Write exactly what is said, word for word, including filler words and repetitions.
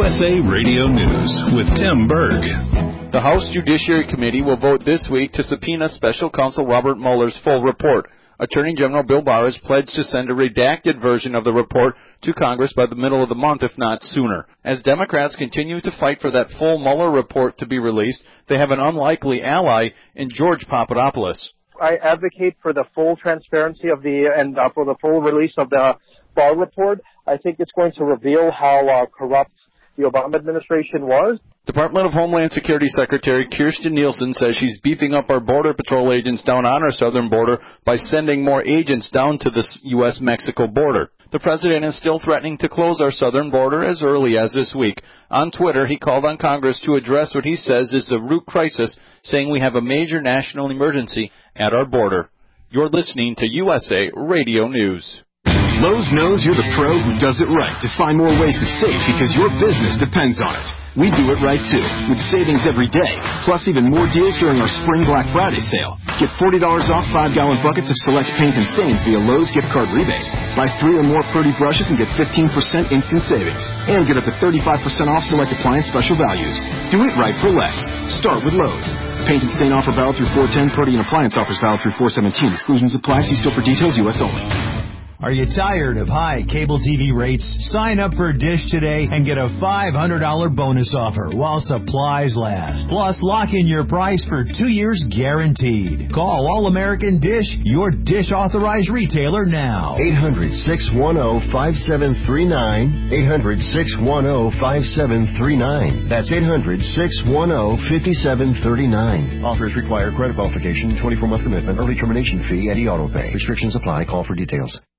S A Radio News with Tim Berg. The House Judiciary Committee will vote this week to subpoena Special Counsel Robert Mueller's full report. Attorney General Bill Barr has pledged to send a redacted version of the report to Congress by the middle of the month, if not sooner. As Democrats continue to fight for that full Mueller report to be released, they have an unlikely ally in George Papadopoulos. I advocate for the full transparency of the and uh, for the full release of the Barr report. I think it's going to reveal how uh, corrupt the Obama administration was. Department of Homeland Security Secretary Kirstjen Nielsen says she's beefing up our Border Patrol agents down on our southern border by sending more agents down to the U S Mexico border. The president is still threatening to close our southern border as early as this week. On Twitter, he called on Congress to address what he says is a root crisis, saying we have a major national emergency at our border. You're listening to U S A Radio News. Lowe's knows you're the pro who does it right to find more ways to save because your business depends on it. We do it right, too, with savings every day, plus even more deals during our Spring Black Friday sale. Get forty dollars off five-gallon buckets of select paint and stains via Lowe's gift card rebate. Buy three or more Purdy brushes and get fifteen percent instant savings. And get up to thirty-five percent off select appliance special values. Do it right for less. Start with Lowe's. Paint and stain offer valid through four ten. Purdy and appliance offers valid through four seventeen. Exclusions apply. See store for details. U S only. Are you tired of high cable T V rates? Sign up for Dish today and get a five hundred dollars bonus offer while supplies last. Plus, lock in your price for two years guaranteed. Call All-American Dish, your Dish authorized retailer now. eight hundred, six one zero, five seven three nine. eight hundred, six one zero, five seven three nine. That's eight hundred, six one zero, five seven three nine. Offers require credit qualification, twenty-four month commitment, early termination fee, and e-auto pay. Restrictions apply. Call for details.